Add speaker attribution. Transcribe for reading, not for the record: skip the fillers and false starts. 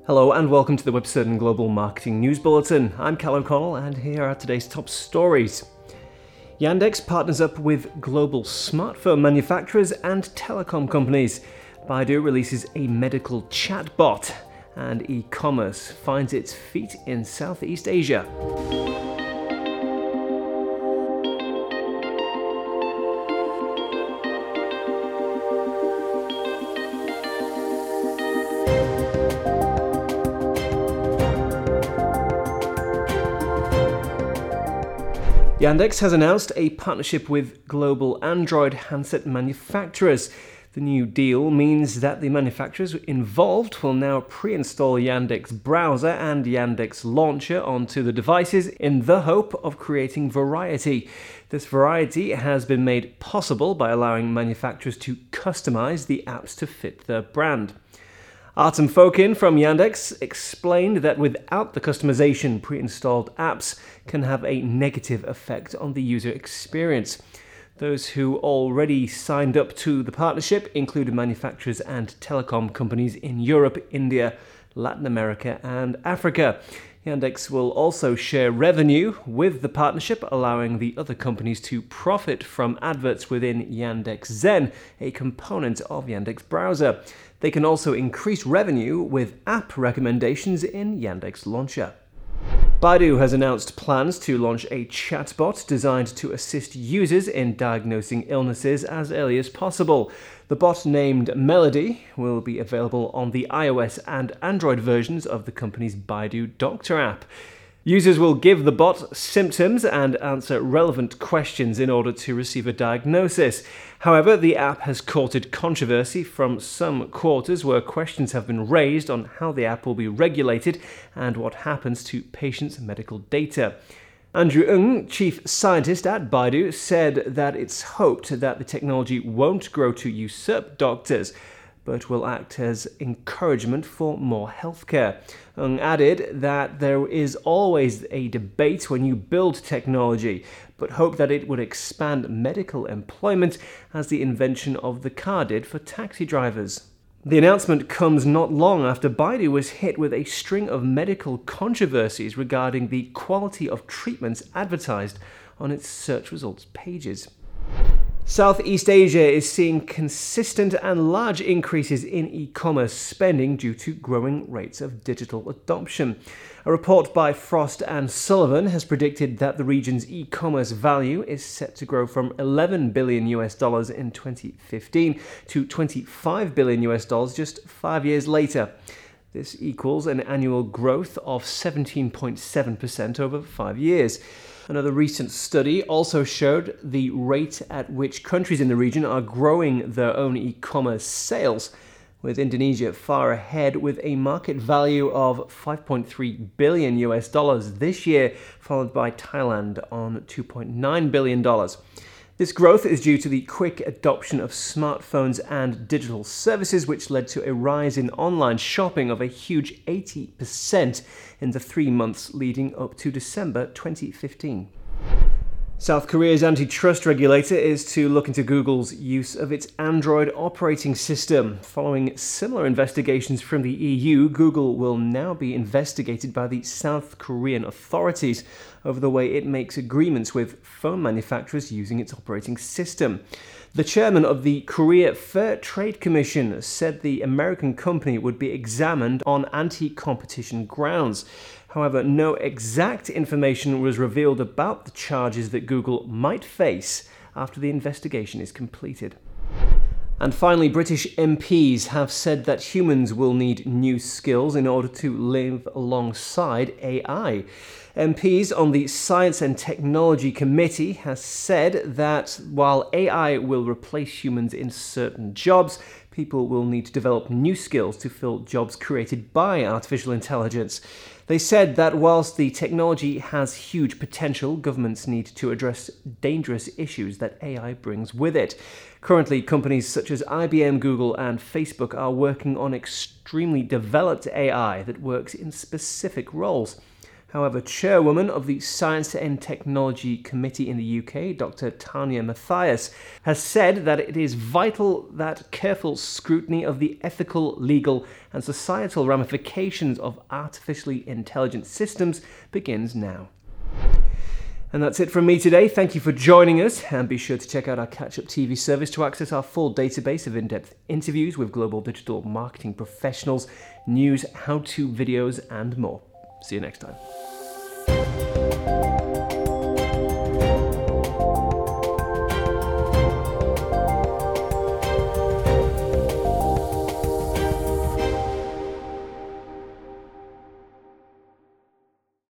Speaker 1: Hello and welcome to the Webcertain Global Marketing News Bulletin. I'm Cal O'Connell and here are today's top stories. Yandex partners up with global smartphone manufacturers and telecom companies. Baidu releases a medical chatbot and e-commerce finds its feet in Southeast Asia. Yandex has announced a partnership with global Android handset manufacturers. The new deal means that the manufacturers involved will now pre-install Yandex Browser and Yandex Launcher onto the devices in the hope of creating variety. This variety has been made possible by allowing manufacturers to customize the apps to fit their brand. Artem Fokin from Yandex explained that without the customization, pre-installed apps can have a negative effect on the user experience. Those who already signed up to the partnership included manufacturers and telecom companies in Europe, India, Latin America, and Africa. Yandex will also share revenue with the partnership, allowing the other companies to profit from adverts within Yandex Zen, a component of Yandex Browser. They can also increase revenue with app recommendations in Yandex Launcher. Baidu has announced plans to launch a chatbot designed to assist users in diagnosing illnesses as early as possible. The bot, named Melody, will be available on the iOS and Android versions of the company's Baidu Doctor app. Users will give the bot symptoms and answer relevant questions in order to receive a diagnosis. However, the app has courted controversy from some quarters where questions have been raised on how the app will be regulated and what happens to patients' medical data. Andrew Ng, chief scientist at Baidu, said that it's hoped that the technology won't grow to usurp doctors, but will act as encouragement for more healthcare. Ng added that there is always a debate when you build technology, but hoped that it would expand medical employment as the invention of the car did for taxi drivers. The announcement comes not long after Baidu was hit with a string of medical controversies regarding the quality of treatments advertised on its search results pages. Southeast Asia is seeing consistent and large increases in e-commerce spending due to growing rates of digital adoption. A report by Frost & Sullivan has predicted that the region's e-commerce value is set to grow from $11 billion in 2015 to $25 billion just 5 years later. This equals an annual growth of 17.7% over 5 years. Another recent study also showed the rate at which countries in the region are growing their own e-commerce sales, with Indonesia far ahead with a market value of $5.3 billion this year, followed by Thailand on $2.9 billion. This growth is due to the quick adoption of smartphones and digital services, which led to a rise in online shopping of a huge 80% in the 3 months leading up to December 2015. South Korea's antitrust regulator is to look into Google's use of its Android operating system. Following similar investigations from the EU, Google will now be investigated by the South Korean authorities over the way it makes agreements with phone manufacturers using its operating system. The chairman of the Korea Fair Trade Commission said the American company would be examined on anti-competition grounds. However, no exact information was revealed about the charges that Google might face after the investigation is completed. And finally, British MPs have said that humans will need new skills in order to live alongside AI. MPs on the Science and Technology Committee has said that while AI will replace humans in certain jobs, people will need to develop new skills to fill jobs created by artificial intelligence. They said that whilst the technology has huge potential, governments need to address dangerous issues that AI brings with it. Currently, companies such as IBM, Google, and Facebook are working on extremely developed AI that works in specific roles. However, chairwoman of the Science and Technology Committee in the UK, Dr. Tanya Mathias, has said that it is vital that careful scrutiny of the ethical, legal and societal ramifications of artificially intelligent systems begins now. And that's it from me today. Thank you for joining us, and be sure to check out our Catch Up TV service to access our full database of in-depth interviews with global digital marketing professionals, news, how-to videos and more. See you next time.